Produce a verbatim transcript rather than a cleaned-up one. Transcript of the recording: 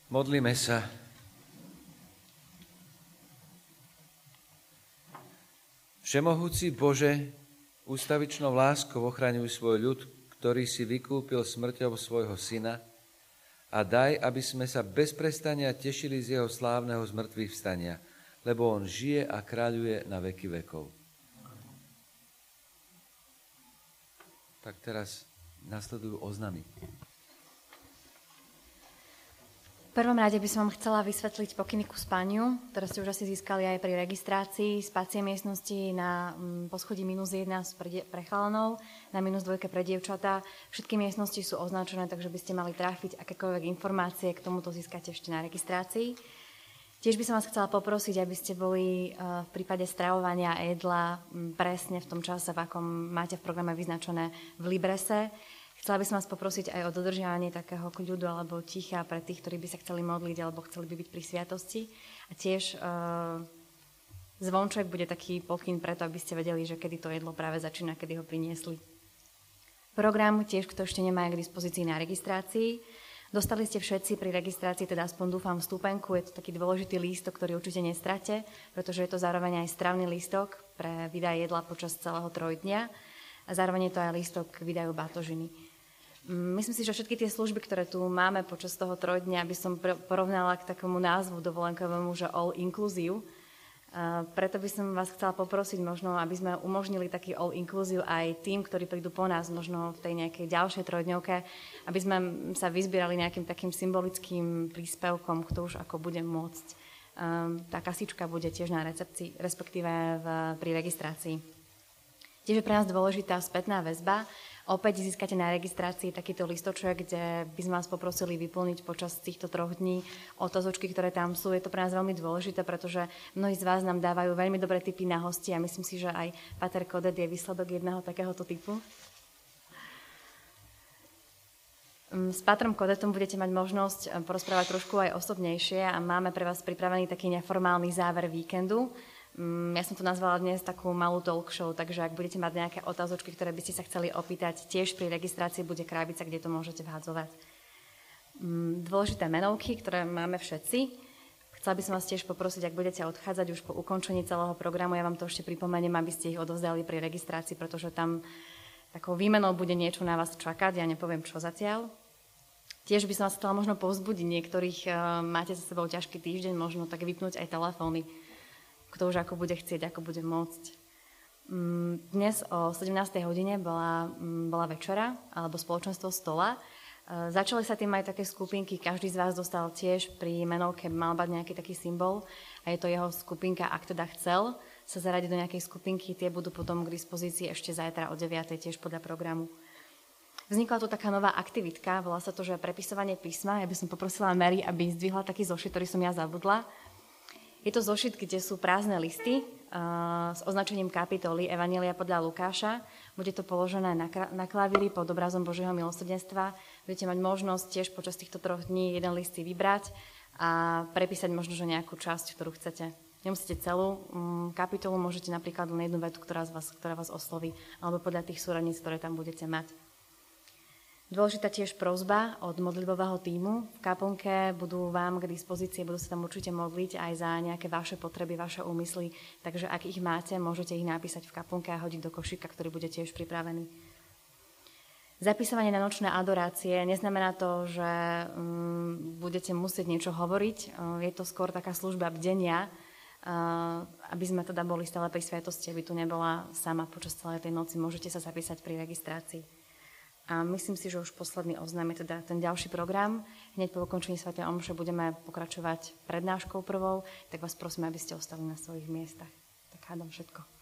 Modlíme sa. Všemohúci Bože, ústavičnou láskou ochraňuj svoj ľud, ktorý si vykúpil smrťou svojho syna, a daj, aby sme sa bez prestania tešili z jeho slávneho zmrtvých vstania, lebo on žije a kráľuje na veky vekov. Tak teraz nasledujú oznamy. V prvom rade by som vám chcela vysvetliť pokyny ku spaniu, ktoré ste už asi získali aj pri registrácii. Spacie miestnosti na poschodí minus jedna pre chalanov, na minus dvojke pre dievčatá. Všetky miestnosti sú označené, takže by ste mali trafiť akékoľvek informácie, k tomuto získate ešte na registrácii. Tiež by som vás chcela poprosiť, aby ste boli v prípade stravovania a jedla presne v tom čase, v akom máte v programe vyznačené v Librese. Chcela by som vás poprosiť aj o dodržiavanie takého kľudu alebo ticha pre tých, ktorí by sa chceli modliť alebo chceli by byť pri sviatosti. A tiež uh, zvonček bude taký pokyn preto, aby ste vedeli, že kedy to jedlo práve začína, kedy ho priniesli. Program tiež, kto ešte nemá k dispozícii na registrácii. Dostali ste všetci pri registrácii, teda aspoň dúfam, vstupenku. Je to taký dôležitý lístok, ktorý určite nestrate, pretože je to zároveň aj stravný lístok pre vydaj jedla počas celého trojdňa. A zároveň je to aj lístok k vydaju batožiny. Myslím si, že všetky tie služby, ktoré tu máme počas toho trojdňa, by som porovnala k takému názvu dovolenkovému, že all inclusive. Preto by som vás chcela poprosiť možno, aby sme umožnili taký all inclusive aj tým, ktorí prídu po nás, možno v tej nejakej ďalšej trojdňovke, aby sme sa vyzbierali nejakým takým symbolickým príspevkom, kto už ako bude môcť. Tá kasička bude tiež na recepcii, respektíve v, pri registrácii. Tiež je pre nás dôležitá spätná väzba. Opäť získate na registrácii takýto listoček, kde by sme vás poprosili vyplniť počas týchto troch dní otázočky, ktoré tam sú. Je to pre nás veľmi dôležité, pretože mnohí z vás nám dávajú veľmi dobré tipy na hosti a myslím si, že aj Pater Kodet je výsledok jedného takéhoto typu. S Patrom Kodetom budete mať možnosť porozprávať trošku aj osobnejšie a máme pre vás pripravený taký neformálny záver víkendu. Ja som to nazvala dnes takú malú talk show, takže ak budete mať nejaké otázočky, ktoré by ste sa chceli opýtať, tiež pri registrácii bude krabica, kde to môžete vhadzovať. Dôležité menovky, ktoré máme všetci. Chcela by som vás tiež poprosiť, ak budete odchádzať už po ukončení celého programu, ja vám to ešte pripomeniem, aby ste ich odovzdali pri registrácii, pretože tam takou výmenou bude niečo na vás čakať, ja nepoviem čo zatiaľ. Tiež by som vás chcela možno povzbudiť, niektorých máte za sebou ťažký týždeň, možno tak vypnúť aj telefóny. Kto už ako bude chcieť, ako bude môcť. Dnes o sedemnástej hodine bola, bola večera, alebo spoločenstvo stola. Začali sa tým aj také skupinky, každý z vás dostal tiež pri menovke, mal mať nejaký taký symbol a je to jeho skupinka, ak teda chcel sa zaradiť do nejakej skupinky, tie budú potom k dispozícii ešte zajtra o deviatej tiež podľa programu. Vznikla tu taká nová aktivitka, volá sa to, že prepisovanie písma. Ja by som poprosila Mary, aby zdvihla taký zošit, ktorý som ja zabudla. Je to zošit, kde sú prázdne listy uh, s označením kapitoly Evanjelia podľa Lukáša. Bude to položené na, na klavíri pod obrazom Božieho milosrdenstva. Budete mať možnosť tiež počas týchto troch dní jeden list si vybrať a prepísať možno že nejakú časť, ktorú chcete. Nemusíte celú um, kapitolu, môžete napríklad len jednu vetu, ktorá, z vás, ktorá vás osloví, alebo podľa tých súradníc, ktoré tam budete mať. Dôležitá tiež prosba od modlitbového tímu. V kaplnke budú vám k dispozícii, budú sa tam určite modliť aj za nejaké vaše potreby, vaše úmysly. Takže ak ich máte, môžete ich napísať v kaplnke a hodiť do košíka, ktorý bude tiež pripravený. Zapisovanie na nočné adorácie neznamená to, že um, budete musieť niečo hovoriť. Uh, je to skôr taká služba bdenia, uh, aby sme teda boli stále pri sviatosti, aby tu nebola sama počas celej tej noci. Môžete sa zapísať pri registrácii. A myslím si, že už posledný oznam je teda ten ďalší program. Hneď po ukončení svätej omše budeme pokračovať prednáškou prvou, tak vás prosím, aby ste ostali na svojich miestach. Tak hádam všetko.